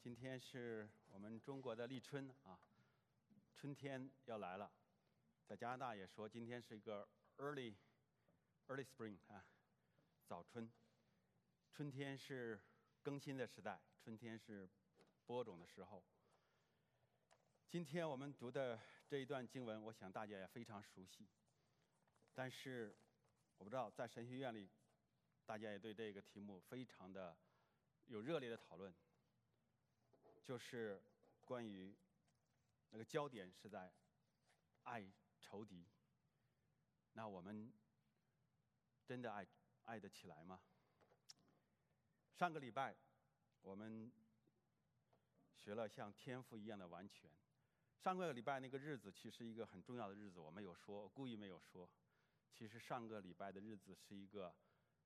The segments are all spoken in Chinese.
今天是我们中国的立春啊，春天要来了。在加拿大也说今天是一个 early spring 啊，早春。春天是更新的时代，春天是播种的时候。今天我们读的这一段经文，我想大家也非常熟悉。但是我不知道在神学院里，大家也对这个题目非常的有热烈的讨论。就是关于那个焦点是在爱仇敌，那我们真的爱得起来吗？上个礼拜我们学了像天父一样的完全。上个礼拜那个日子其实一个很重要的日子，我没有说，我故意没有说。其实上个礼拜的日子是一个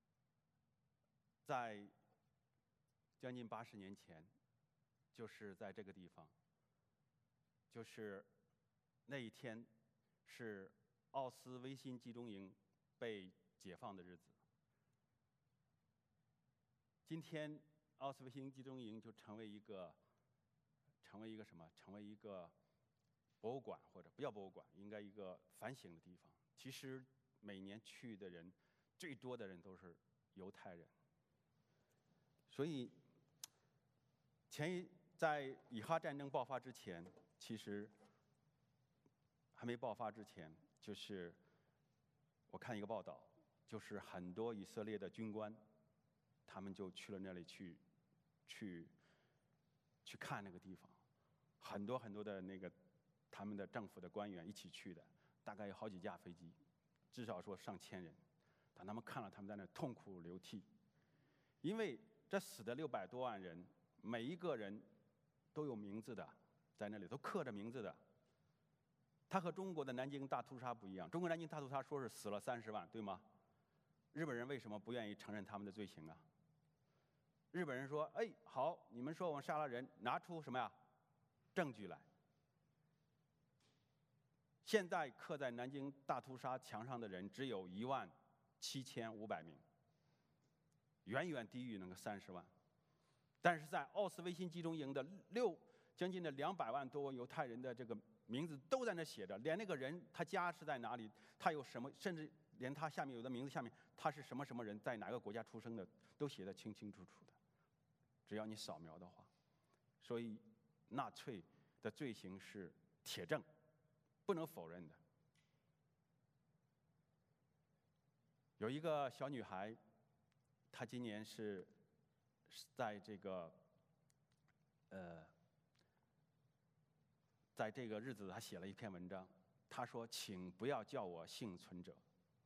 在将近80年前。就是在这个地方，就是那一天是奥斯维辛集中营被解放的日子。今天奥斯维辛集中营就成为一个什么？成为一个博物馆，或者不叫博物馆，应该一个反省的地方。其实每年去的人最多的人都是犹太人，所以在以哈战争爆发之前，其实还没爆发之前，就是我看一个报道，就是很多以色列的军官，他们就去了那里去看那个地方，很多的那个他们的政府的官员一起去的，大概有好几架飞机，至少说上千人。当他们看了，他们在那痛哭流涕，因为这死的600多万人，每一个人都有名字的，在那里都刻着名字的。他和中国的南京大屠杀不一样，中国南京大屠杀说是死了30万，对吗？日本人为什么不愿意承认他们的罪行啊？日本人说：“哎，好，你们说我们杀了人，拿出什么呀？证据来。”现在刻在南京大屠杀墙上的人只有17500名，远远低于那个30万。但是在奥斯维辛集中营的将近的200万多犹太人的这个名字都在那写着，连那个人他家是在哪里，他有什么，甚至连他下面有的名字下面他是什么人，在哪个国家出生的，都写得清清楚楚的。只要你扫描的话，所以纳粹的罪行是铁证，不能否认的。有一个小女孩，她今年是在这个在这个日子，她写了一篇文章。她说：“请不要叫我幸存者。”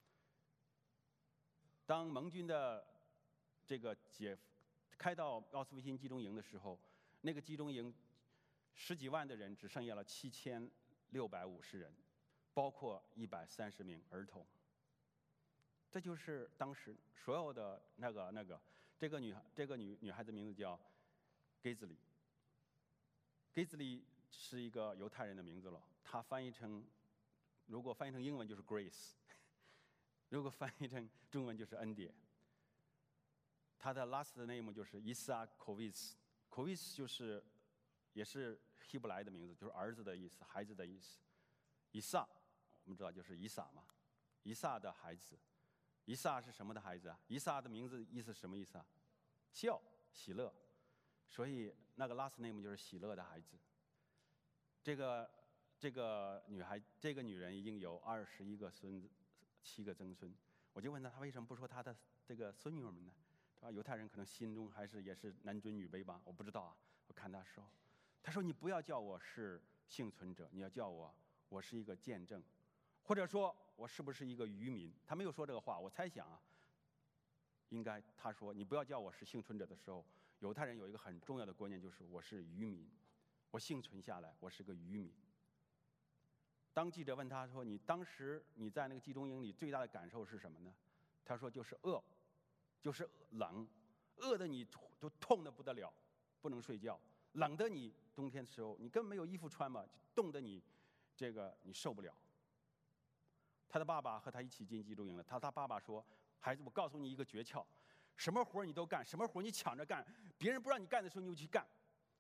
当盟军的这个开到奥斯维辛集中营的时候，那个集中营10几万的人只剩下了7650人，包括130名儿童。这就是当时所有的这个女孩子名字叫给兹里。给兹里是一个犹太人的名字了，它如果翻译成英文就是 Grace， 如果翻译成中文就是恩典。他的 last name 就是伊萨科维斯就是也是希伯来的名字，就是儿子的意思，孩子的意思。以撒我们知道就是以撒嘛，以撒的孩子。以撒是什么的孩子啊？以撒的名字意思是什么意思啊？喜乐，所以那个 last name 就是喜乐的孩子。这个女人已经有21个孙子，7个曾孙。我就问她为什么不说她的这个孙女儿们呢？犹太人可能心中也是男尊女卑吧，我不知道啊。我看她说，她说：“你不要叫我是幸存者，你要叫我是一个见证，或者说我是不是一个渔民？”她没有说这个话，我猜想啊，应该她说你不要叫我是幸存者的时候，犹太人有一个很重要的观念，就是我是渔民，我幸存下来，我是个渔民。当记者问她说：“你当时你在那个集中营里最大的感受是什么呢？”她说：“就是饿。”就是冷，饿得你都痛得不得了，不能睡觉；冷得你冬天的时候你根本没有衣服穿嘛，冻得你你受不了。他的爸爸和他一起进集中营了。他爸爸说：“孩子，我告诉你一个诀窍，什么活你都干，什么活你抢着干，别人不让你干的时候你就去干，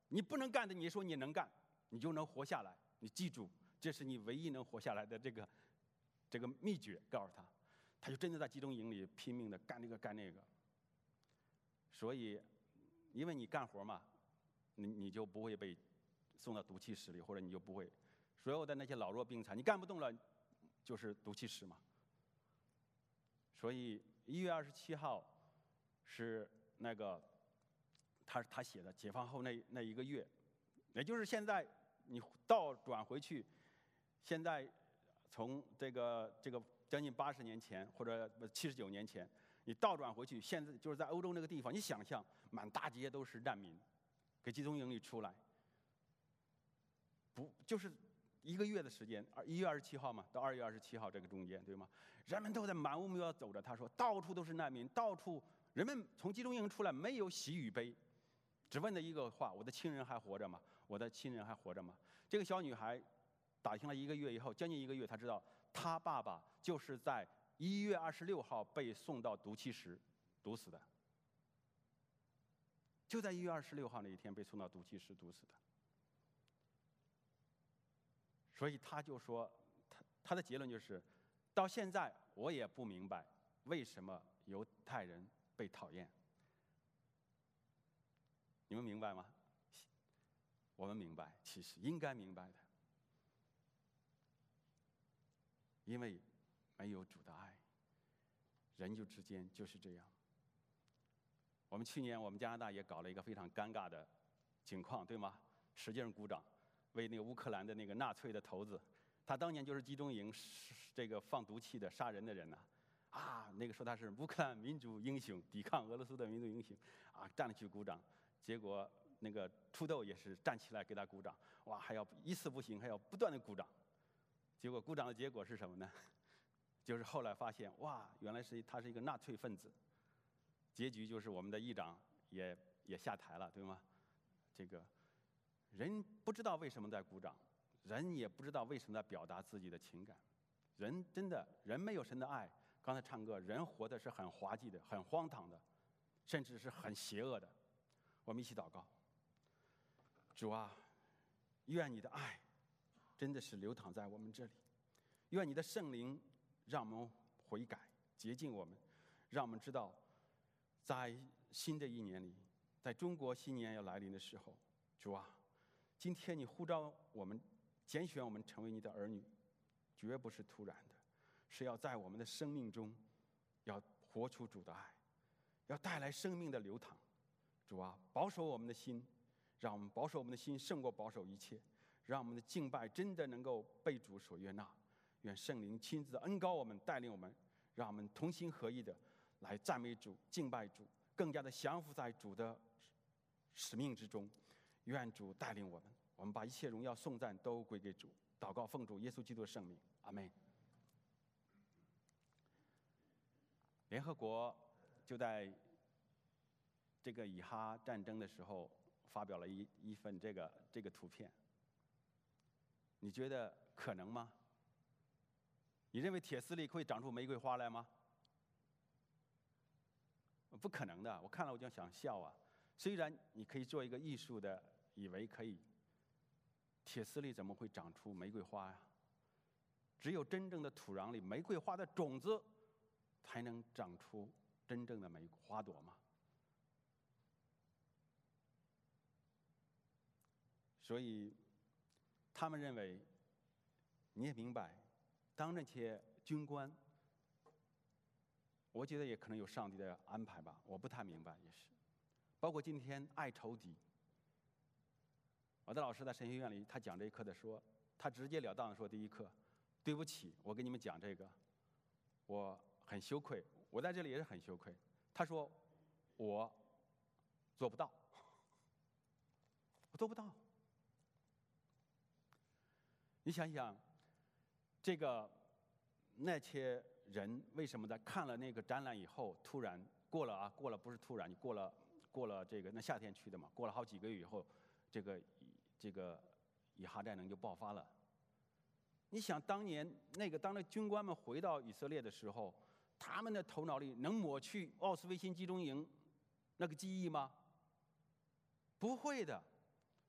你不能干的，你说你能干，你就能活下来。你记住，这是你唯一能活下来的这个秘诀。告诉他，他就真的在集中营里拼命的干这个干那个。所以，因为你干活嘛，你就不会被送到毒气室里，或者你就不会所有的那些老弱病残，你干不动了，就是毒气室嘛。所以1月27号是那个他写的解放后那一个月，也就是现在你倒转回去，现在从这个将近80年前或者79年前，你倒转回去，现在就是在欧洲那个地方，你想象满大街都是难民，给集中营里出来，不就是1个月的时间，1月27号嘛，到2月27号这个中间，对吗？人们都在满屋猝走着。他说，到处都是难民，到处人们从集中营出来没有喜与悲，只问了一个话：我的亲人还活着吗？我的亲人还活着吗？这个小女孩打听了1个月以后，将近1个月，她知道她爸爸就是在1月26号被送到毒气室毒死的，就在1月26号那一天被送到毒气室毒死的。所以他就说，他的结论就是，到现在我也不明白为什么犹太人被讨厌。你们明白吗？我们明白，其实应该明白的，因为没有主的爱，人之间就是这样。我们去年我们加拿大也搞了一个非常尴尬的情况，对吗？使劲鼓掌。为那个乌克兰的那个纳粹的头子，他当年就是集中营这个放毒气的杀人的人呐，那个说他是乌克兰民族英雄，抵抗俄罗斯的民族英雄，站了去鼓掌，结果那个土豆也是站起来给他鼓掌，还要一次不行，还要不断的鼓掌，结果鼓掌的结果是什么呢？就是后来发现，原来他是一个纳粹分子，结局就是我们的议长也下台了，对吗？这个。人不知道为什么在鼓掌，人也不知道为什么在表达自己的情感。人没有神的爱。刚才唱歌，人活的是很滑稽的、很荒唐的，甚至是很邪恶的。我们一起祷告：主啊，愿你的爱真的是流淌在我们这里，愿你的圣灵让我们悔改、洁净我们，让我们知道，在新的一年里，在中国新年要来临的时候，主啊，今天你呼召我们，拣选我们成为你的儿女，绝不是突然的，是要在我们的生命中，要活出主的爱，要带来生命的流淌。主啊，保守我们的心，让我们保守我们的心胜过保守一切，让我们的敬拜真的能够被主所悦纳。愿圣灵亲自恩膏我们，带领我们，让我们同心合意的来赞美主、敬拜主，更加的降服在主的使命之中。愿主带领我们，我们把一切荣耀颂赞都归给主。祷告奉主耶稣基督的圣名，阿们。联合国就在这个以哈战争的时候发表了一份这个图片。你觉得可能吗？你认为铁丝里会长出玫瑰花来吗？不可能的。我看了我就想笑啊。虽然你可以做一个艺术的，以为可以，铁丝里怎么会长出玫瑰花呀？只有真正的土壤里，玫瑰花的种子才能长出真正的花朵嘛。所以他们认为，你也明白，当那些军官，我觉得也可能有上帝的安排吧，我不太明白，也是。包括今天爱仇敌。我的老师在神学院里，他讲这一课的说，他直截了当的说，第一课，对不起，我给你们讲这个，我很羞愧，我在这里也是很羞愧。他说，我做不到，我做不到。你想想，那些人为什么在看了那个展览以后，突然过了不是突然，你过了那夏天去的嘛，过了好几个月以后，这个以哈战争就爆发了。你想当年当那军官们回到以色列的时候，他们的头脑里能抹去奥斯维辛集中营那个记忆吗？不会的。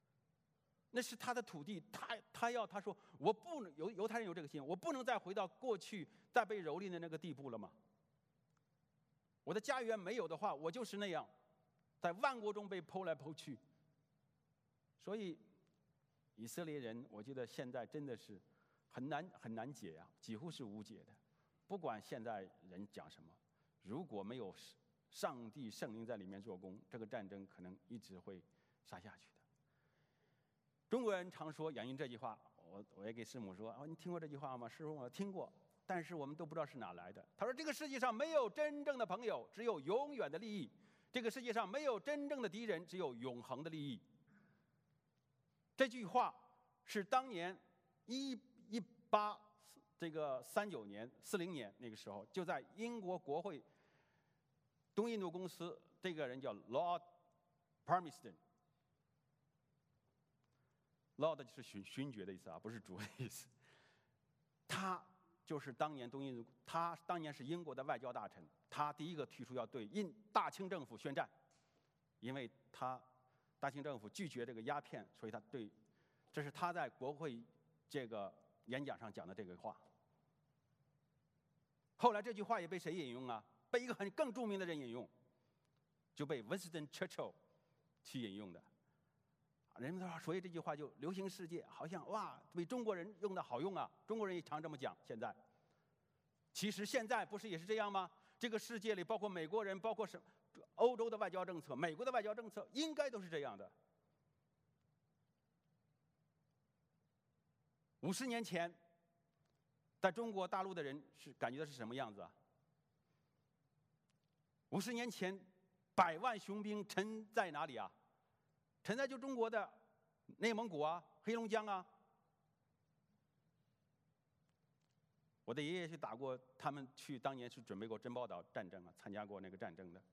那是他的土地，他说我不能犹太人有这个心，我不能再回到过去再被蹂躏的那个地步了吗？我的家园没有的话，我就是那样，在万国中被剖来剖去。所以以色列人，我觉得现在真的是很难解呀，几乎是无解的。不管现在人讲什么，如果没有上帝圣灵在里面做工，这个战争可能一直会杀下去的。中国人常说引用这句话，我也给师母说：“你听过这句话吗？”师母，我听过，但是我们都不知道是哪来的。他说：“这个世界上没有真正的朋友，只有永远的利益；这个世界上没有真正的敌人，只有永恒的利益。”这句话是当年39年、40年那个时候，就在英国国会东印度公司，这个人叫 Lord Palmerston。Lord 就是勋爵的意思啊，不是主的意思。他就是当年他当年是英国的外交大臣，他第一个提出要对大清政府宣战，因为大清政府拒绝这个鸦片，所以这是他在国会这个演讲上讲的这个话。后来这句话也被谁引用啊？被一个更著名的人引用，就被 Winston Churchill 去引用的。人们说，所以这句话就流行世界，好像哇，被中国人用的好用啊！中国人也常这么讲。其实现在不是也是这样吗？这个世界里，包括美国人，包括欧洲的外交政策，美国的外交政策，应该都是这样的。50年前，在中国大陆的人感觉的是什么样子啊？50年前，100万雄兵沉在哪里啊？沉在就中国的内蒙古啊、黑龙江啊。我的爷爷去打过，他们当年是准备过珍宝岛战争啊，参加过那个战争的。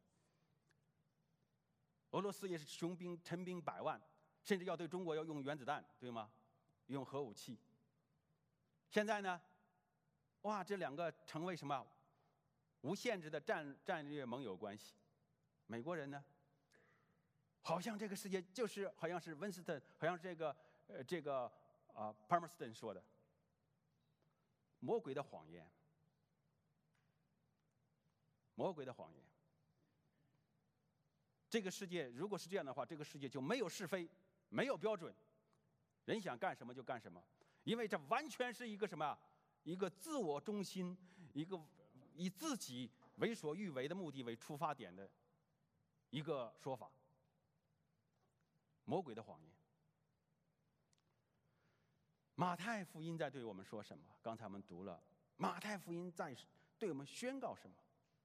俄罗斯也是陈兵100万，甚至要对中国要用原子弹，对吗？用核武器。现在呢，哇，这两个成为什么无限制的战略盟友关系？美国人呢？好像这个世界就是好像是温斯顿，好像是这个Palmerston 说的，魔鬼的谎言，魔鬼的谎言。这个世界如果是这样的话，这个世界就没有是非，没有标准，人想干什么就干什么，因为这完全是一个什么啊？一个自我中心，一个以自己为所欲为的目的为出发点的一个说法。魔鬼的谎言。马太福音在对我们说什么？刚才我们读了马太福音在对我们宣告什么？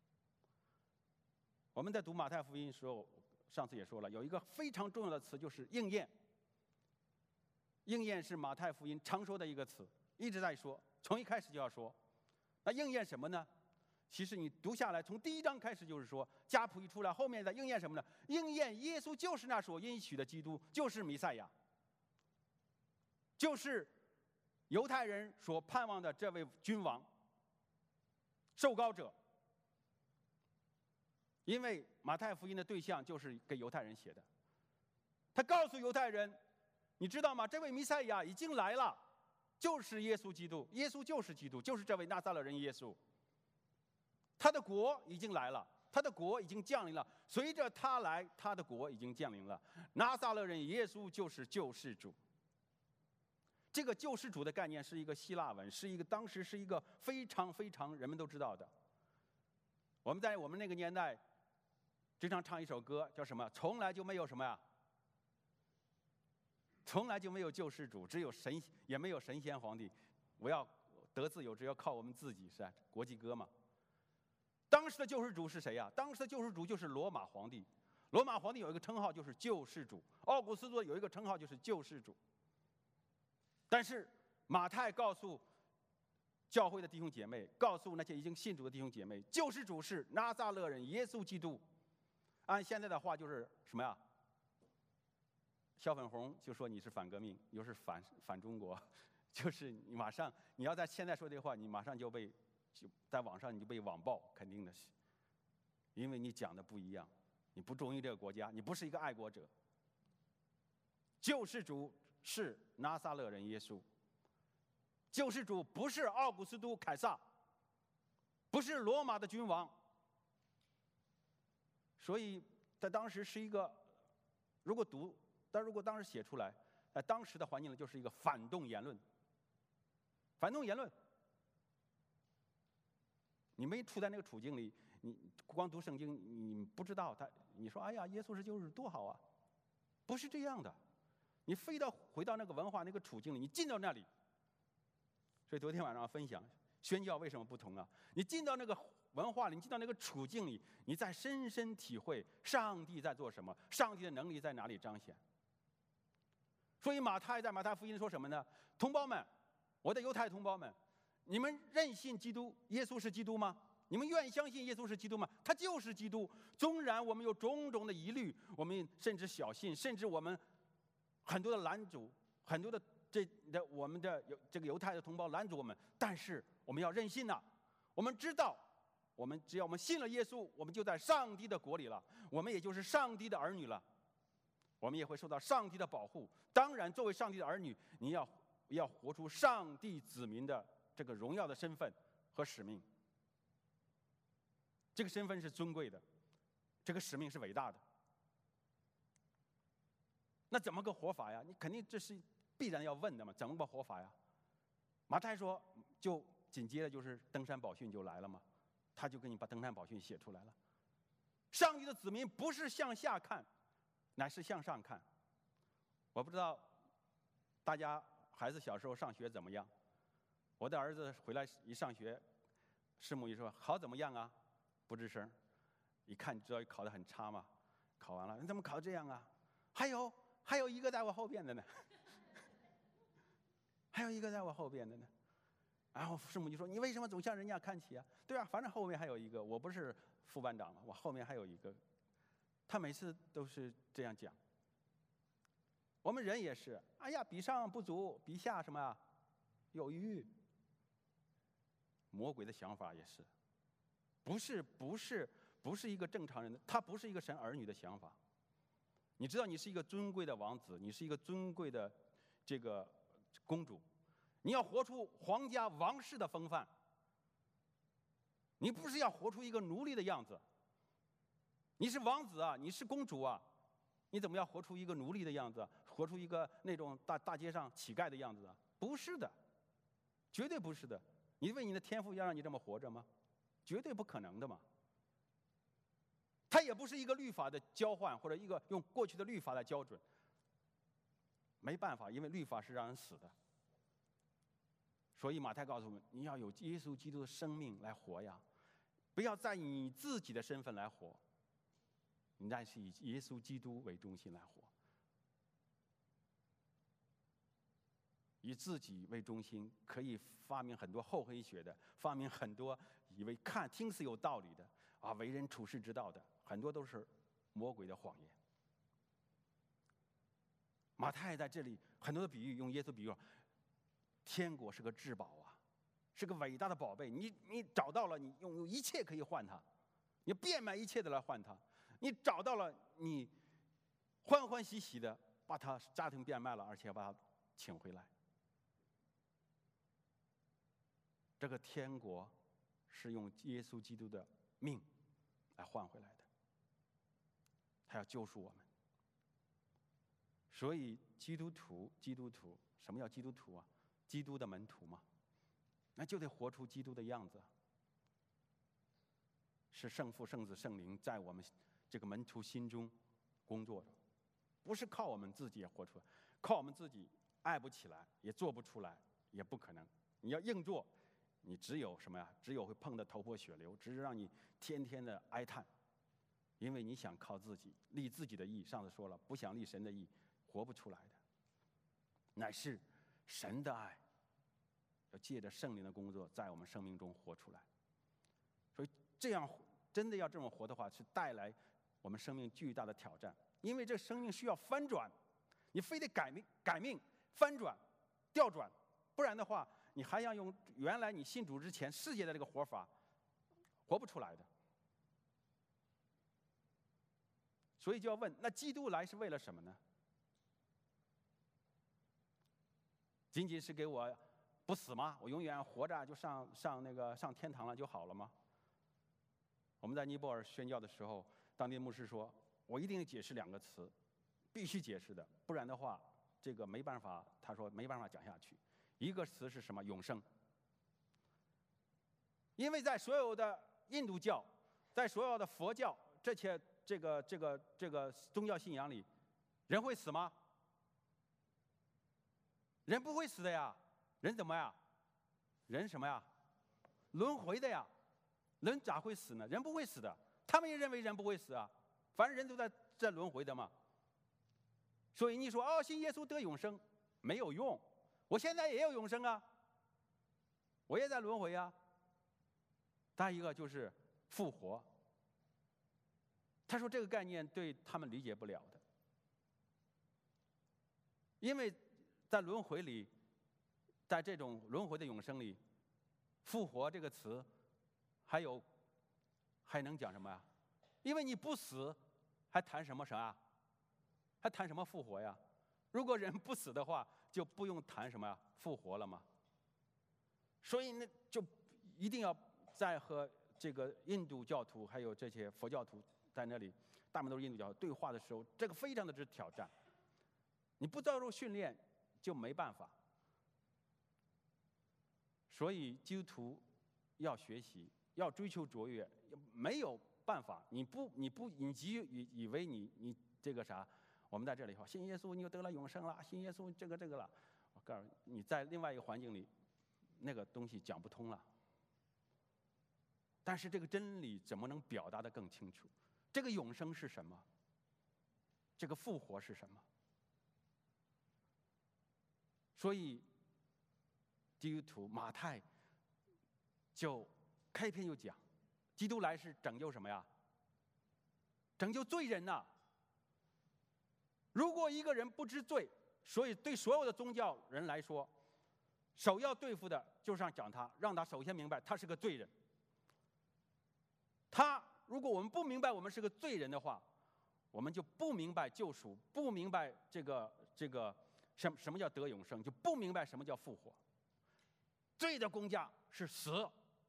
我们在读马太福音的时候，上次也说了，有一个非常重要的词，就是应验。应验是马太福音常说的一个词，一直在说，从一开始就要说。那应验什么呢？其实你读下来，从第1章开始就是说，家谱一出来，后面在应验什么呢？应验耶稣就是那所应许的基督，就是弥赛亚，就是犹太人所盼望的这位君王、受膏者。因为马太福音的对象就是给犹太人写的，他告诉犹太人，你知道吗？这位弥赛亚已经来了，就是耶稣基督，耶稣就是基督，就是这位拿撒勒人耶稣。他的国已经来了，他的国已经降临了。随着他来，他的国已经降临了。拿撒勒人耶稣就是救世主。这个救世主的概念是一个希腊文，当时是一个非常非常人们都知道的。我们在我们那个年代经常唱一首歌，叫什么？从来就没有什么呀？从来就没有救世主，只有神，也没有神仙皇帝。我要得自由，只要靠我们自己，是吧？国际歌嘛。当时的救世主是谁呀？当时的救世主就是罗马皇帝。罗马皇帝有一个称号就是救世主，奥古斯都有一个称号就是救世主。但是马太告诉教会的弟兄姐妹，告诉那些已经信主的弟兄姐妹，救世主是拿撒勒人耶稣基督。按现在的话就是什么呀？小粉红就说你是反革命，又是反中国，就是你马上你要在现在说这话，你马上就在网上你就被网暴，肯定的是，因为你讲的不一样，你不忠于这个国家，你不是一个爱国者。救世主是拿撒勒人耶稣。救世主不是奥古斯都凯撒，不是罗马的君王。所以在当时是一个，如果当时写出来，在当时的环境里就是一个反动言论。反动言论，你没处在那个处境里，你光读圣经，你不知道他，你说哎呀，耶稣是救世主多好啊，不是这样的。你非得回到那个文化那个处境里，你进到那里。所以昨天晚上分享宣教为什么不同啊？你进到那个文化里，你进到那个处境里，你再深深体会上帝在做什么，上帝的能力在哪里彰显。所以马太在马太福音说什么呢？同胞们，我的犹太同胞们，你们认信基督耶稣是基督吗？你们愿意相信耶稣是基督吗？他就是基督。纵然我们有种种的疑虑，我们甚至小信，甚至我们很多的拦阻，很多的我们的这个犹太的同胞拦阻我们，但是我们要认信呐。我们知道，只要我们信了耶稣，我们就在上帝的国里了，我们也就是上帝的儿女了，我们也会受到上帝的保护。当然，作为上帝的儿女，你要活出上帝子民的这个荣耀的身份和使命。这个身份是尊贵的，这个使命是伟大的。那怎么个活法呀？你肯定这是必然要问的嘛，怎么个活法呀？马太说，就紧接着就是登山宝训就来了嘛，他就给你把登山宝训写出来了。上帝的子民不是向下看，乃是向上看。我不知道大家孩子小时候上学怎么样？我的儿子回来一上学，师母一说考怎么样啊？不吱声，一看你知道考得很差嘛。考完了，你怎么考这样啊？还有一个在我后边的呢，还有一个在我后边的呢。然后师母就说：“你为什么总向人家看齐啊？”对啊，反正后面还有一个，我不是副班长嘛，我后面还有一个。他每次都是这样讲。我们人也是，哎呀，比上不足，比下什么啊？有余。魔鬼的想法也是，不是一个正常人的，他不是一个神儿女的想法。你知道，你是一个尊贵的王子，你是一个尊贵的这个公主，你要活出皇家王室的风范。你不是要活出一个奴隶的样子。你是王子啊，你是公主啊，你怎么要活出一个奴隶的样子，活出一个那种大街上乞丐的样子啊？不是的，绝对不是的。你为你的天父要让你这么活着吗？绝对不可能的嘛。它也不是一个律法的交换，或者一个用过去的律法来标准。没办法，因为律法是让人死的。所以马太告诉我们，你要有耶稣基督的生命来活呀，不要再以你自己的身份来活，你那是以耶稣基督为中心来活。以自己为中心，可以发明很多厚黑学的，发明很多以为听似有道理的啊，为人处世之道的，很多都是魔鬼的谎言。马太在这里很多的比喻，用耶稣比喻，天国是个至宝啊，是个伟大的宝贝。你找到了，你用一切可以换它，你变卖一切的来换它。你找到了，你欢欢喜喜的把他家庭变卖了，而且把他请回来。这个天国是用耶稣基督的命来换回来的，他要救赎我们。所以基督徒，什么叫基督徒啊？基督的门徒嘛，那就得活出基督的样子。是圣父、圣子、圣灵在我们这个门徒心中工作着，不是靠我们自己也活出来，靠我们自己爱不起来，也做不出来，也不可能。你要硬做，你只有什么呀？只有会碰得头破血流，只是让你天天的哀叹，因为你想靠自己立自己的义。上次说了，不想立神的义，活不出来的。乃是神的爱，要借着圣灵的工作，在我们生命中活出来。所以这样真的要这么活的话，是带来我们生命巨大的挑战，因为这生命需要翻转，你非得改命、翻转、调转，不然的话，你还要用原来你信主之前世界的这个活法，活不出来的。所以就要问，那基督来是为了什么呢？ 仅仅是给我不死吗？我永远活着就上天堂了就好了吗？我们在尼泊尔宣教的时候，当地牧师说，我一定解释2个词，必须解释的，不然的话这个没办法，他说没办法讲下去。一个词是什么？永生。因为在所有的印度教，在所有的佛教这些这个宗教信仰里，人会死吗？人不会死的呀。人怎么呀？人什么呀？轮回的呀。人咋会死呢？人不会死的。他们也认为人不会死啊，反正人都在轮回的嘛。所以你说哦，信耶稣得永生没有用，我现在也有永生啊，我也在轮回啊。再一个就是复活，他说这个概念对他们理解不了的，因为在轮回里，在这种轮回的永生里，复活这个词还能讲什么呀？因为你不死，还谈什么啥？还谈什么复活呀？如果人不死的话，就不用谈什么呀复活了嘛。所以呢，就一定要在和这个印度教徒还有这些佛教徒在那里，大部分都是印度教徒对话的时候，这个非常的之挑战。你不遭受训练就没办法。所以基督徒要学习，要追求卓越，没有办法。你以为你这个啥？我们在这里说信耶稣你就得了永生了，信耶稣这个了。我告诉你，在另外一个环境里，那个东西讲不通了。但是这个真理怎么能表达得更清楚？这个永生是什么？这个复活是什么？所以基督徒马太就开篇就讲，基督来是拯救什么呀？拯救罪人呐。如果一个人不知罪，所以对所有的宗教人来说，首要对付的就是讲他，让他首先明白他是个罪人。如果我们不明白我们是个罪人的话，我们就不明白救赎，不明白这个什么叫得永生，就不明白什么叫复活。罪的工价是死，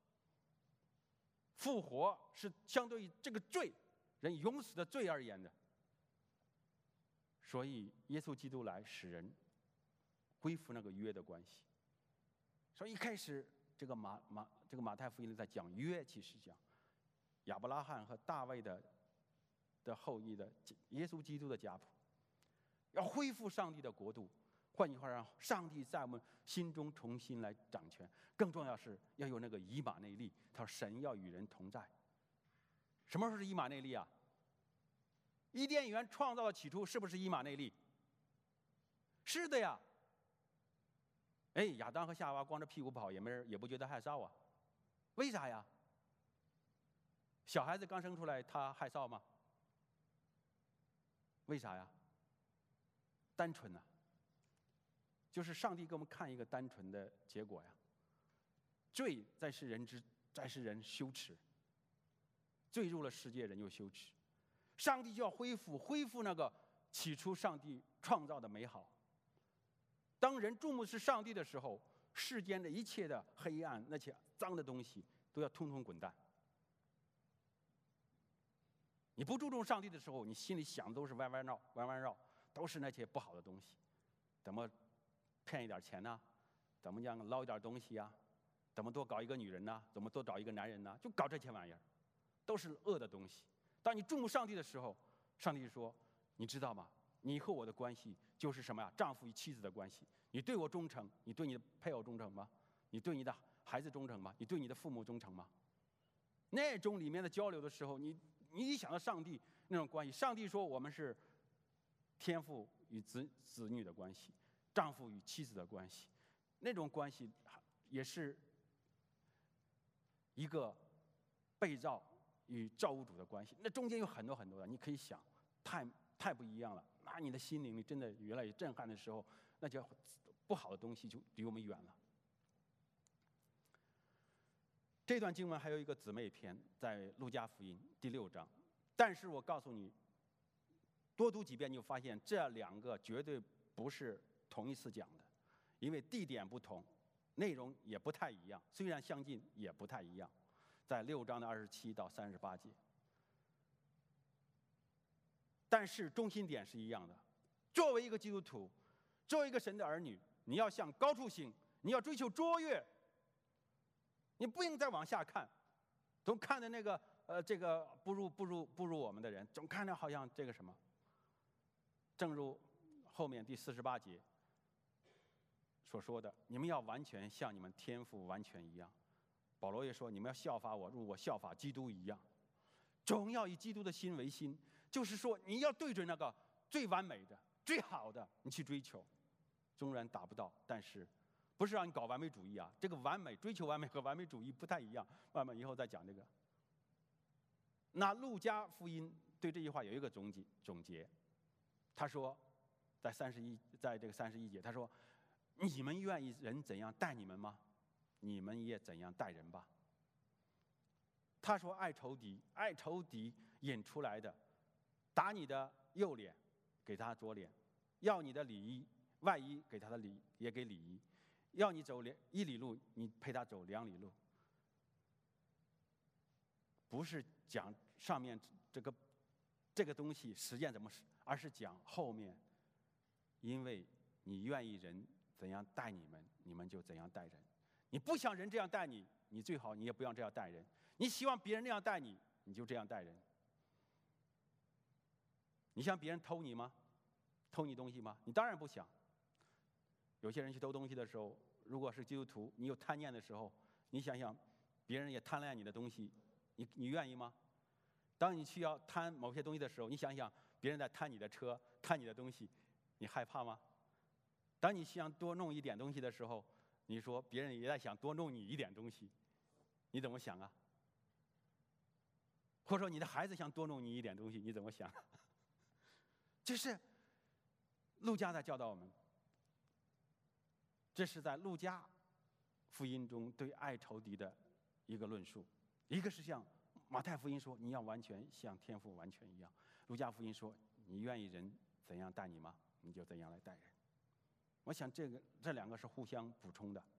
复活是相对于这个罪人永死的罪而言的。所以耶稣基督来使人恢复那个约的关系。所以一开始这个马太福音在讲约，其实讲亚伯拉罕和大卫的后裔的耶稣基督的家谱，要恢复上帝的国度。换句话让上帝在我们心中重新来掌权。更重要是要有那个以马内利，他说神要与人同在。什么时候是以马内利啊？伊甸园创造的起初是不是以马内利？是的呀。哎，亚当和夏娃光着屁股跑，也不觉得害臊啊？为啥呀？小孩子刚生出来，他害臊吗？为啥呀？单纯呐。就是上帝给我们看一个单纯的结果呀。罪在世人羞耻，罪入了世界，人就羞耻。上帝就要恢复那个起初上帝创造的美好。当人注目是上帝的时候，世间的一切的黑暗、那些脏的东西都要通通滚蛋。你不注重上帝的时候，你心里想的都是弯弯绕，都是那些不好的东西。怎么骗一点钱呢？怎么样捞一点东西啊？怎么多搞一个女人呢？怎么多找一个男人呢？就搞这些玩意儿，都是恶的东西。当你注目上帝的时候，上帝说：“你知道吗？你和我的关系就是什么呀？丈夫与妻子的关系。你对我忠诚，你对你的配偶忠诚吗？你对你的孩子忠诚吗？你对你的父母忠诚吗？”那种里面的交流的时候，你一想到上帝那种关系，上帝说我们是天父与子女的关系，丈夫与妻子的关系，那种关系也是一个被造与造物主的关系。那中间有很多很多的，你可以想，太不一样了。那你的心灵里真的越来越震撼的时候，那就不好的东西就离我们远了。这段经文还有一个姊妹篇，在路加福音第6章。但是我告诉你，多读几遍你就发现这2个绝对不是同一次讲的。 因为地点不同，内容也不太一样，虽然相近，也不太一样。在6章的27到38节，但是中心点是一样的。作为一个基督徒，作为一个神的儿女，你要向高处行，你要追求卓越，你不应再往下看，总看的那个这个不如我们的人，总看着好像这个什么。正如后面第48节所说的，你们要完全像你们天父完全一样。保罗也说，你们要效法我，如我效法基督一样。总要以基督的心为心，就是说你要对准那个最完美的、最好的，你去追求。纵然达不到，但是不是让你搞完美主义啊？这个完美、追求完美和完美主义不太一样。慢慢以后再讲这个。那路加福音对这句话有一个总结，他说，在这个31节，他说：“你们愿意人怎样待你们吗？你们也怎样待人吧。”他说：“爱仇敌引出来的，打你的右脸，给他左脸；要你的外衣，给他的也给里衣；要你走1里路，你陪他走2里路。”不是讲上面这个东西实践怎么，而是讲后面，因为你愿意人怎样待你们，你们就怎样待人。你不想人这样待你，你最好你也不要这样待人。你希望别人那样待你，你就这样待人。你想别人偷你吗？偷你东西吗？你当然不想。有些人去偷东西的时候，如果是基督徒，你有贪念的时候，你想想，别人也贪恋你的东西，你愿意吗？当你需要贪某些东西的时候，你想想别人在贪你的车、贪你的东西，你害怕吗？当你想多弄一点东西的时候，你说别人也在想多弄你一点东西，你怎么想啊？或者说你的孩子想多弄你一点东西，你怎么想？就是路加在教导我们，这是在路加福音中对爱仇敌的一个论述。一个是像马太福音说你要完全像天父完全一样，路加福音说你愿意人怎样待你吗？你就怎样来待人。我想这两个是互相补充的，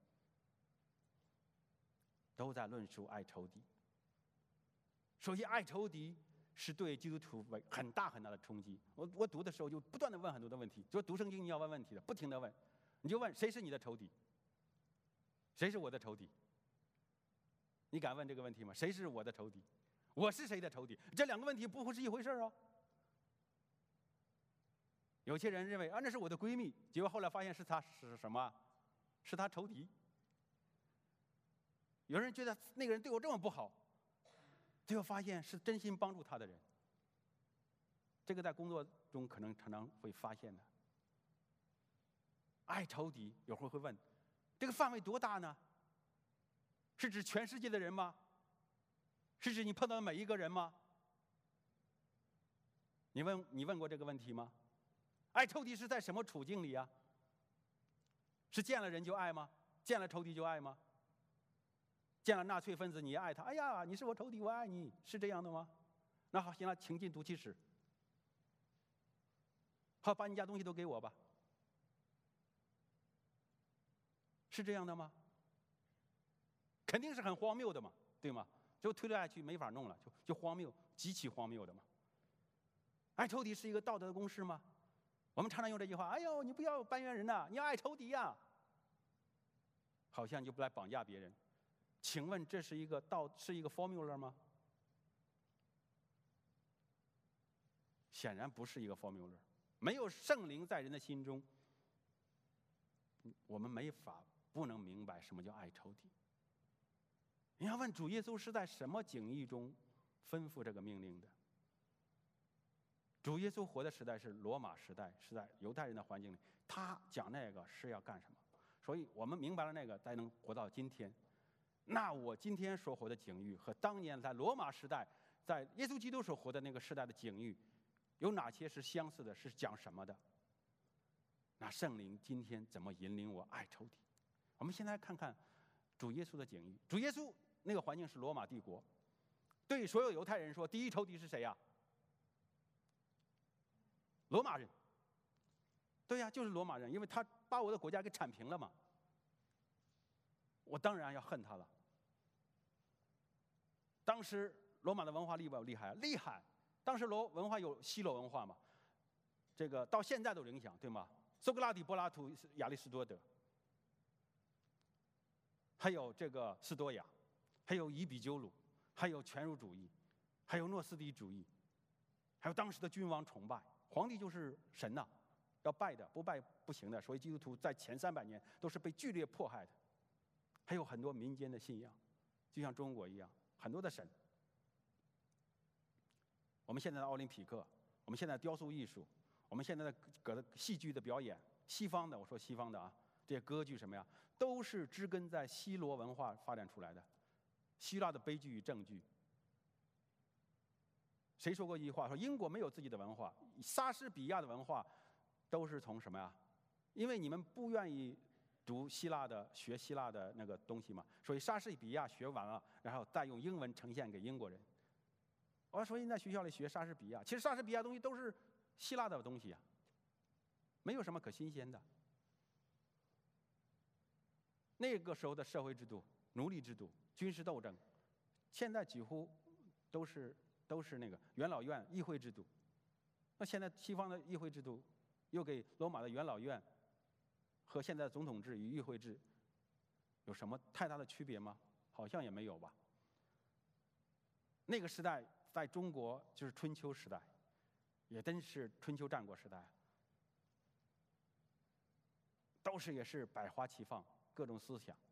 都在论述爱仇敌。首先，爱仇敌是对基督徒很大很大的冲击。我读的时候就不断的问很多的问题，就读圣经你要问问题的，不停的问，你就问谁是你的仇敌？谁是我的仇敌？你敢问这个问题吗？谁是我的仇敌？我是谁的仇敌？这两个问题不是一回事哦。有些人认为那是我的闺蜜，结果后来发现是什么？是他仇敌。有人觉得那个人对我这么不好，最后发现是真心帮助他的人。这个在工作中可能常常会发现的。爱仇敌，有时候会问，这个范围多大呢？是指全世界的人吗？是指你碰到的每一个人吗？你问过这个问题吗？爱仇敌是在什么处境里啊？是见了人就爱吗？见了仇敌就爱吗？见了纳粹分子你也爱他？哎呀，你是我仇敌，我爱你，是这样的吗？那好，行了，请进毒气室。好，把你家东西都给我吧。是这样的吗？肯定是很荒谬的嘛，对吗？就推来下去没法弄了，就荒谬，极其荒谬的嘛。爱仇敌是一个道德的公式吗？我们常常用这句话：“哎呦，你不要搬冤人呐，你要爱仇敌呀。”好像就不来绑架别人。请问这是一个formula 吗？显然不是一个 formula。没有圣灵在人的心中，我们不能明白什么叫爱仇敌。你要问主耶稣是在什么境遇中吩咐这个命令的？主耶稣活的时代是罗马时代，是在犹太人的环境里，他讲那个是要干什么？所以我们明白了那个，才能活到今天。那我今天所活的境遇和当年在罗马时代，在耶稣基督所活的那个时代的境遇，有哪些是相似的？是讲什么的？那圣灵今天怎么引领我爱仇敌？我们先来看看主耶稣的境遇。主耶稣那个环境是罗马帝国，对所有犹太人说，第一仇敌是谁呀？罗马人。 对呀，就是罗马人，因为他把我的国家给铲平了嘛，我当然要恨他了。当时罗马的文化厉不厉害？厉害！当时文化有希罗文化嘛，这个到现在都有影响，对吗？苏格拉底、柏拉图、亚里士多德，还有这个斯多亚，还有伊比鸠鲁，还有全儒主义，还有诺斯底主义，还有当时的君王崇拜，皇帝就是神呐，要拜的，不拜不行的。所以基督徒在前300年都是被剧烈迫害的。还有很多民间的信仰，就像中国一样，很多的神。我们现在的奥林匹克，我们现在的雕塑艺术，我们现在的戏剧的表演，西方的，我说西方的啊，这些歌剧什么呀，都是植根在希罗文化发展出来的。希腊的悲剧与正剧。谁说过一句话，说英国没有自己的文化，莎士比亚的文化都是从什么呀？因为你们不愿意读希腊的，学希腊的那个东西嘛，所以莎士比亚学完了，然后再用英文呈现给英国人。所以在学校里学莎士比亚，其实莎士比亚东西都是希腊的东西啊，没有什么可新鲜的。那个时候的社会制度、奴隶制度、军事斗争，现在几乎都是那个元老院、议会制度。那现在西方的议会制度，又给罗马的元老院和现在的总统制与议会制有什么太大的区别吗？好像也没有吧。那个时代在中国就是春秋时代，也真是春秋战国时代，也是百花齐放，各种思想。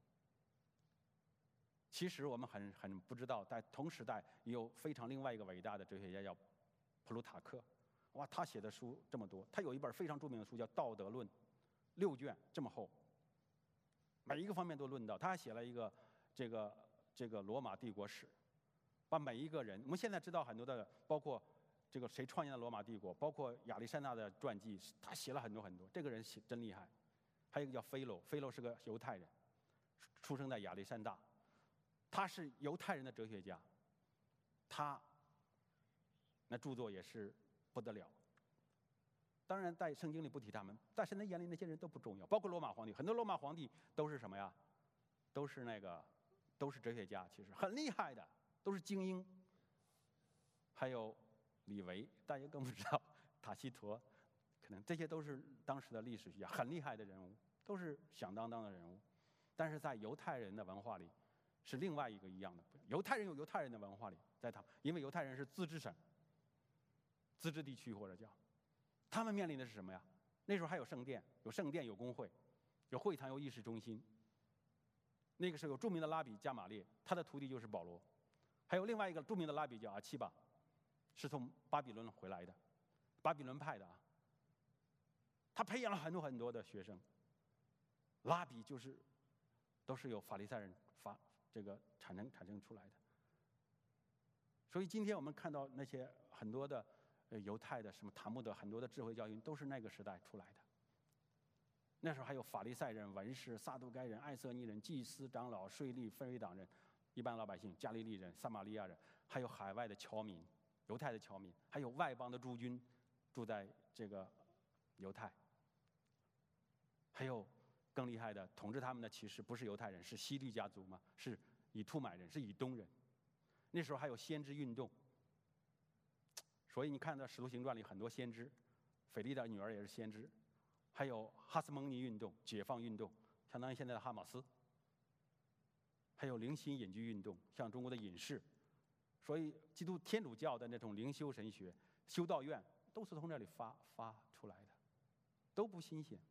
其实我们很不知道，在同时代也有非常另外一个伟大的哲学家叫普鲁塔克。哇，他写的书这么多，他有一本非常著名的书叫《道德论》，6卷这么厚，每一个方面都论到。他还写了一个这个罗马帝国史，把每一个人，我们现在知道很多的，包括这个谁创建的罗马帝国，包括亚历山大的传记，他写了很多很多。这个人写真厉害。还有一个叫菲罗，菲罗是个犹太人，出生在亚历山大，他是犹太人的哲学家，他那著作也是不得了。当然，在圣经里不提他们，在神的眼里那些人都不重要，包括罗马皇帝，很多罗马皇帝都是什么呀？都是哲学家，其实很厉害的，都是精英。还有李维，大家更不知道塔西佗，可能这些都是当时的历史学家，很厉害的人物，都是响当当的人物。但是在犹太人的文化里，是另外一个一样的。犹太人有犹太人的文化里，在他们，因为犹太人是自治省、自治地区或者叫，他们面临的是什么呀？那时候还有圣殿，有公会，有会堂，有议事中心。那个时候有著名的拉比加马列，他的徒弟就是保罗，还有另外一个著名的拉比叫阿奇巴，是从巴比伦回来的，巴比伦派的啊。他培养了很多很多的学生，拉比都是由法利赛人产生出来的。所以今天我们看到那些很多的犹太的什么塔木德，很多的智慧教训都是那个时代出来的。那时候还有法利赛人、文士、撒都该人、爱色尼人、祭司、长老、税吏、非利党人、一般老百姓、加利利人、撒玛利亚人，还有海外的侨民、犹太的侨民，还有外邦的驻军住在这个犹太。还有更厉害的，统治他们的其实不是犹太人，是希律家族嘛，是以突买人，是以东人。那时候还有先知运动，所以你看到《使徒行传》里很多先知，腓力的女儿也是先知。还有哈斯蒙尼运动、解放运动，相当于现在的哈马斯。还有灵心隐居运动，像中国的隐士。所以天主教的那种灵修神学、修道院都是从这里发出来的，都不新鲜。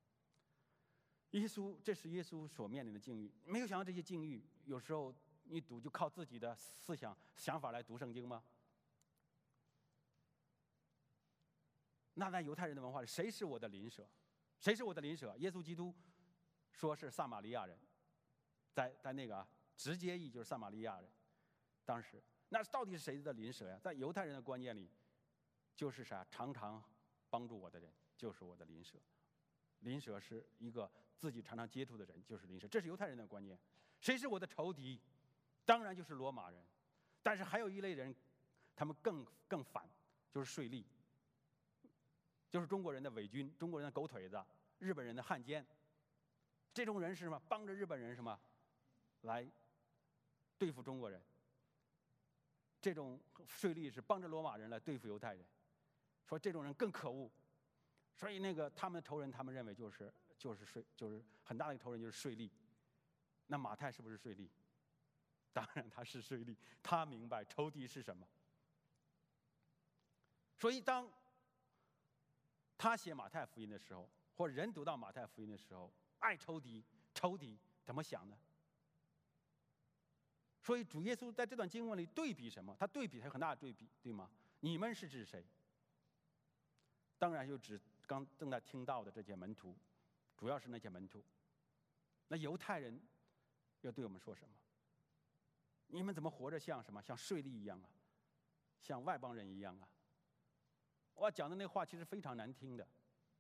这是耶稣所面临的境遇。没有想到这些境遇，有时候你读就靠自己的想法来读圣经吗？那在犹太人的文化里，谁是我的邻舍？谁是我的邻舍？耶稣基督说是撒玛利亚人，在那个直接译就是撒玛利亚人。当时那到底是谁的邻舍呀？在犹太人的观念里，就是啥？常常帮助我的人就是我的邻舍。邻舍是一个自己常常接触的人，就是邻舍。这是犹太人的观念。谁是我的仇敌？当然就是罗马人。但是还有一类人，他们更反，就是税吏。 就是中国人的伪军，中国人的狗腿子，日本人的汉奸。这种人是什么？帮着日本人什么来对付中国人。这种税吏是帮着罗马人来对付犹太人，说这种人更可恶。所以他们的仇人，他们认为就是很大的一个仇人就是税吏。那马太是不是税吏？当然他是税吏，他明白仇敌是什么。所以当他写马太福音的时候，或者人读到马太福音的时候，爱仇敌怎么想呢？所以主耶稣在这段经文里对比什么？他对比还有很大的对比，对吗？你们是指谁？当然就指刚正在听到的这些门徒，主要是那些门徒。那犹太人要对我们说什么？你们怎么活着像什么？像税吏一样啊，像外邦人一样啊？我讲的那话其实非常难听的。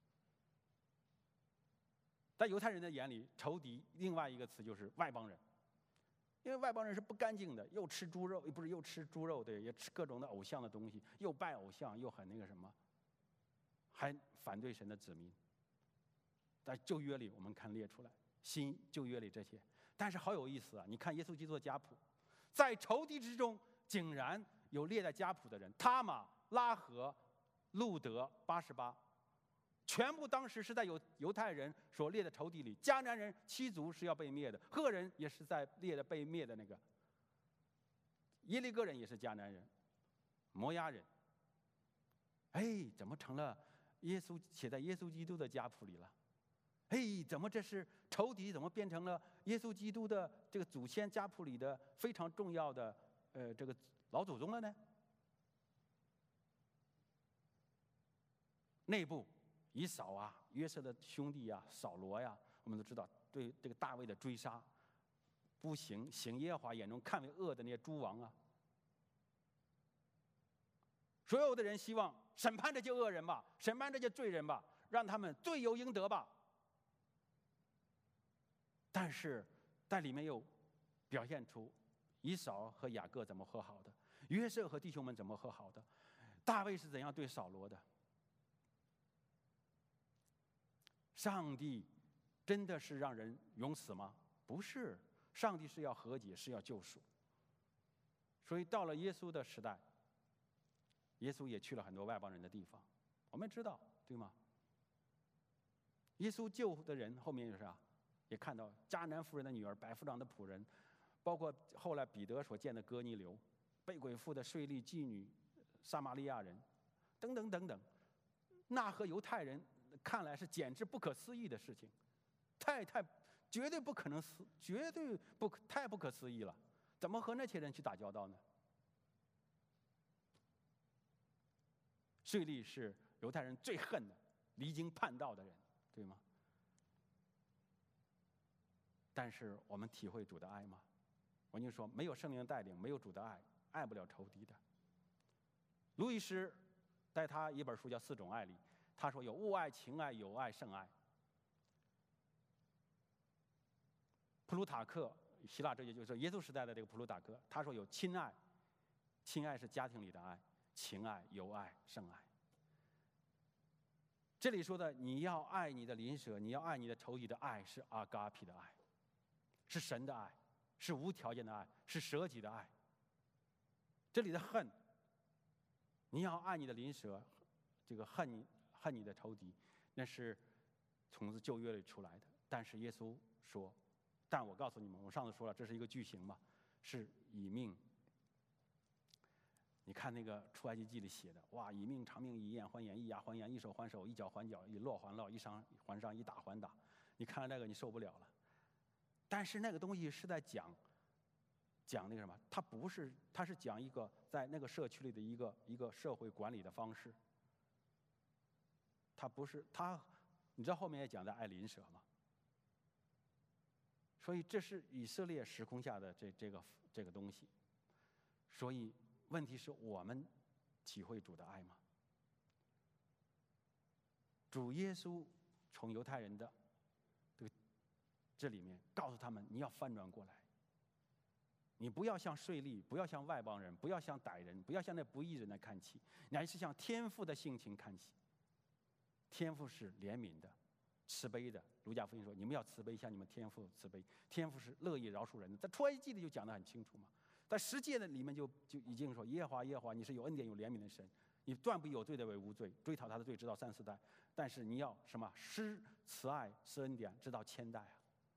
在犹太人的眼里，仇敌另外一个词就是外邦人，因为外邦人是不干净的，又吃猪肉，又吃猪肉，对，也吃各种的偶像的东西，又拜偶像，又很什么，还反对神的子民。在旧约里我们看列出来，新旧约里这些，但是好有意思啊！你看耶稣基督的家谱，在仇敌之中竟然有列在家谱的人，他玛、拉合、路德、88，全部当时是在犹太人所列的仇敌里。迦南人7族是要被灭的，赫人也是在列的被灭的那个，耶利哥人也是迦南人，摩押人。哎，怎么成了写在耶稣基督的家谱里了？哎，怎么这是仇敌？怎么变成了耶稣基督的这个祖先家谱里的非常重要的这个老祖宗了呢？内部以扫啊，约瑟的兄弟啊，扫罗呀，我们都知道对这个大卫的追杀，不行耶和华眼中看为恶的那些诸王啊，所有的人希望审判这些恶人吧，审判这些罪人吧，让他们罪有应得吧。但是在里面又表现出以扫和雅各怎么和好的，约瑟和弟兄们怎么和好的，大卫是怎样对扫罗的。上帝真的是让人永死吗？不是，上帝是要和解，是要救赎。所以到了耶稣的时代，耶稣也去了很多外邦人的地方，我们知道，对吗？耶稣救的人后面有啥？也看到迦南妇人的女儿，百夫长的仆人，包括后来彼得所见的哥尼流，被鬼附的税吏、妓女、撒玛利亚人，等等等等，那和犹太人看来是简直不可思议的事情，绝对不可能太不可思议了，怎么和那些人去打交道呢？税吏是犹太人最恨的、离经叛道的人，对吗？但是我们体会主的爱吗？我跟你说，没有圣灵的带领，没有主的爱，爱不了仇敌的。路易斯在他一本书叫《4种爱》里，他说有物爱、情爱、友爱、圣爱。普鲁塔克，希腊哲学就是耶稣时代的这个普鲁塔克，他说有亲爱，亲爱是家庭里的爱，情爱、友爱、圣爱。这里说的你要爱你的邻舍，你要爱你的仇敌的爱是阿嘎皮的爱，是神的爱，是无条件的爱，是舍己的爱。这里的恨，你要爱你的邻舍，这个恨你的仇敌，那是从自旧约里出来的。但是耶稣说，但我告诉你们，我上次说了，这是一个句型嘛，是以命。你看那个出埃及记里写的，哇，以命偿命，以眼还眼，以牙还牙，以手还手，以脚还脚，以烙还烙，以伤还伤，以打还打。你看了那个，你受不了了。但是那个东西是在讲那个什么？它是讲一个在那个社区里的一个社会管理的方式。它不是你知道后面也讲的爱邻舍吗？所以这是以色列时空下的这个东西。所以问题是我们体会主的爱吗？主耶稣从犹太人的这里面告诉他们，你要翻转过来，你不要向税吏，不要向外邦人，不要向歹人，不要向那不义人来看齐，乃是向天父的性情看齐。 天父是怜悯的、慈悲的。路加福音说：“你们要慈悲，像你们天父慈悲。天父是乐意饶恕人的。”在出埃及记里就讲得很清楚嘛。在十诫的里面就已经说：“耶和华，耶和华，你是有恩典、有怜悯的神，你断不以有罪的为无罪，追讨他的罪，直到3、4代。但是你要什么？施慈爱、施恩典，直到1000代啊！”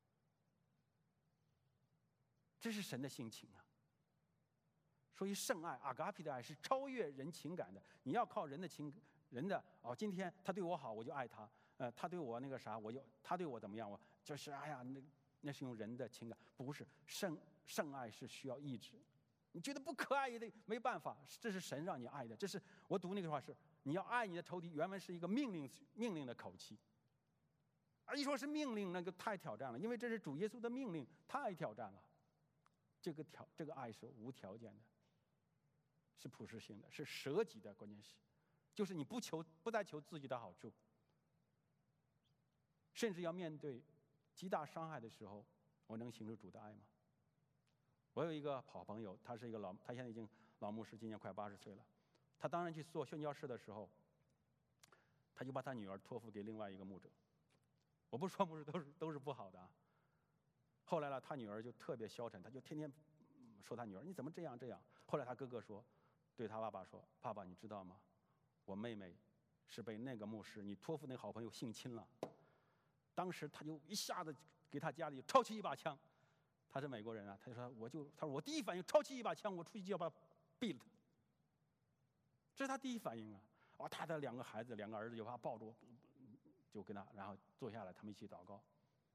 这是神的性情啊。所以圣爱阿嘎皮的爱是超越人情感的。你要靠人的今天他对我好，我就爱他。他对我那个啥，他对我怎么样，我就是哎呀，那是用人的情感，不是圣爱是需要意志。你觉得不可爱也得没办法，这是神让你爱的。这是我读那个话是你要爱你的仇敌，原文是一个命令的口气。一说是命令，那个太挑战了，因为这是主耶稣的命令，太挑战了。这个爱是无条件的，是普世性的，是舍己的。关键是，就是你不再求自己的好处，甚至要面对极大伤害的时候，我能行出主的爱吗？我有一个好朋友，他现在已经老牧师，今年快80岁了。他当然去做宣教士的时候，他就把他女儿托付给另外一个牧者。我不说牧师都是不好的啊。后来呢，他女儿就特别消沉，他就天天说他女儿你怎么这样。后来他哥哥说，对他爸爸说：“爸爸，你知道吗？我妹妹是被那个牧师你托付那个好朋友性侵了。”当时他就一下子给他家里抄起一把枪。他是美国人啊，他说我第一反应抄起一把枪，我出去就要把他毙了他。这是他第一反应啊！他的2个孩子，2个儿子就把他抱住，就跟他，然后坐下来，他们一起祷告。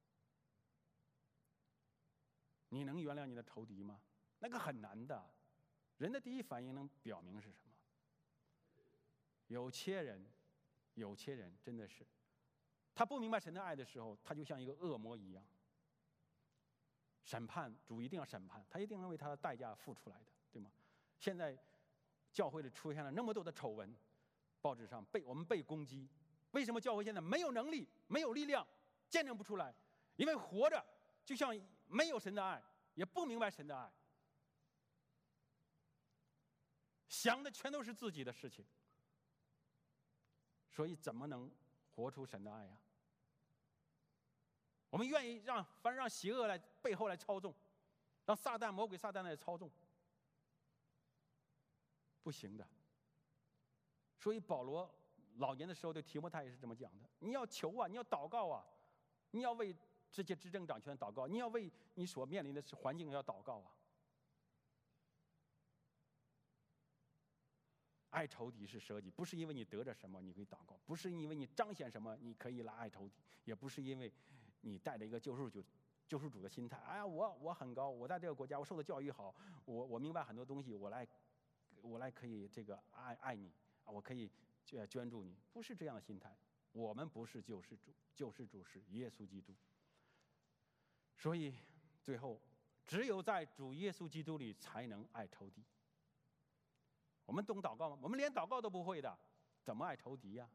你能原谅你的仇敌吗？那个很难的。人的第一反应能表明是什么？有些人真的是，他不明白神的爱的时候，他就像一个恶魔一样。审判主一定要审判，他一定能为他的代价付出来的，对吗？现在教会里出现了那么多的丑闻，报纸上我们被攻击，为什么教会现在没有能力、没有力量，见证不出来？因为活着就像没有神的爱，也不明白神的爱，想的全都是自己的事情，所以怎么能活出神的爱呀？我们愿意反正让邪恶背后来操纵，让魔鬼撒旦来操纵，不行的。所以保罗老年的时候对提摩太也是这么讲的：你要求啊，你要祷告啊，你要为这些执政掌权祷告，你要为你所面临的环境要祷告啊。爱仇敌是舍己，不是因为你得着什么你可以祷告，不是因为你彰显什么你可以来爱仇敌，也不是因为你带着一个救赎主的心态。哎呀，我很高，我在这个国家，我受的教育好，我明白很多东西，我来可以这个爱你，我可以捐助你，不是这样的心态。我们不是救世主，救世主是耶稣基督。所以最后，只有在主耶稣基督里才能爱仇敌。我们懂祷告吗？我们连祷告都不会的，怎么爱仇敌呀？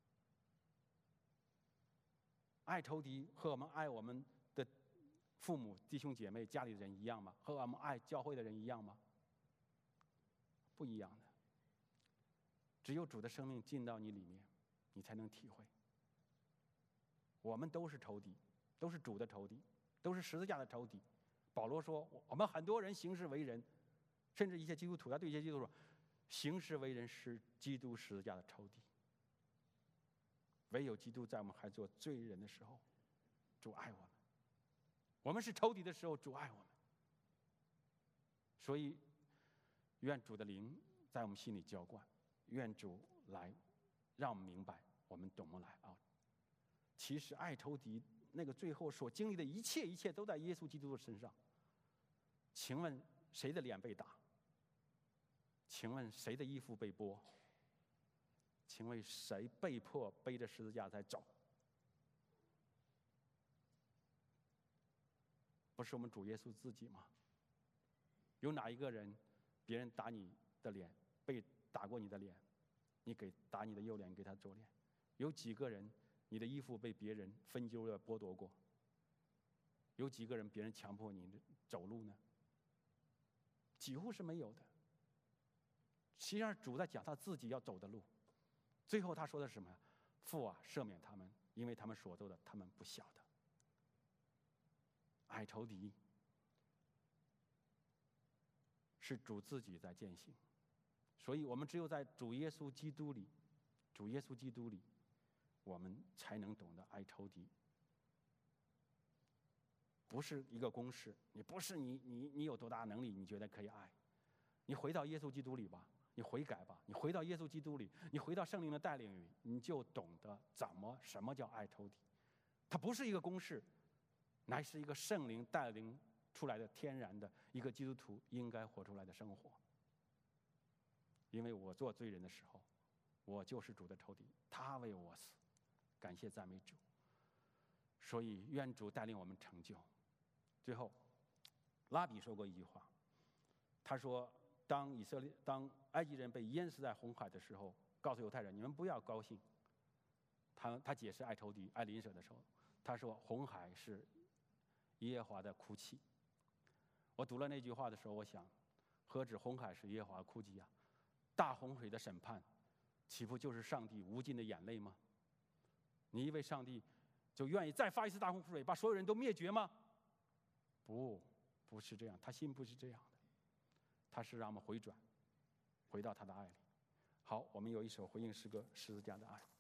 爱仇敌和我们爱我们的父母、弟兄姐妹、家里的人一样吗？和我们爱教会的人一样吗？不一样的。只有主的生命进到你里面，你才能体会。我们都是仇敌，都是主的仇敌，都是十字架的仇敌。保罗说，我们很多人行事为人，甚至一些基督徒，他对一些基督徒说，行事为人是基督十字架的仇敌。唯有基督在我们还做罪人的时候，主爱我们；我们是仇敌的时候，主爱我们。所以，愿主的灵在我们心里浇灌，愿主来让我们明白，我们懂得来啊。其实爱仇敌那个最后所经历的一切都在耶稣基督的身上。请问谁的脸被打？请问谁的衣服被剥？请问谁被迫背着十字架在走？不是我们主耶稣自己吗？有哪一个人，别人打你的脸，被打过你的脸，你打你的右脸给他左脸？有几个人，你的衣服被别人分揪了剥夺过？有几个人别人强迫你走路呢？几乎是没有的。实际上主在讲他自己要走的路。最后他说的是什么？ 父啊，赦免他们，因为他们所做的，他们不晓得。爱仇敌是主自己在践行，所以我们只有在主耶稣基督里，我们才能懂得爱仇敌。不是一个公式，你不是你有多大能力，你觉得可以爱？你回到耶稣基督里吧，你悔改吧，你回到耶稣基督里，你回到圣灵的带领里，你就懂得什么叫爱仇敌。它不是一个公式，乃是一个圣灵带领出来的天然的一个基督徒应该活出来的生活。因为我做罪人的时候，我就是主的仇敌，他为我死，感谢赞美主。所以愿主带领我们成就。最后，拉比说过一句话，他说：当埃及人被淹死在红海的时候，告诉犹太人你们不要高兴。他解释爱仇敌、爱邻舍的时候，他说红海是耶和华的哭泣。我读了那句话的时候，我想，何止红海是耶和华哭泣啊？大洪水的审判，岂不就是上帝无尽的眼泪吗？你以为上帝就愿意再发一次大洪水，把所有人都灭绝吗？不是这样，他心不是这样的，他是让我们回转，回到他的爱里。好，我们有一首回应诗歌《十字架的爱》。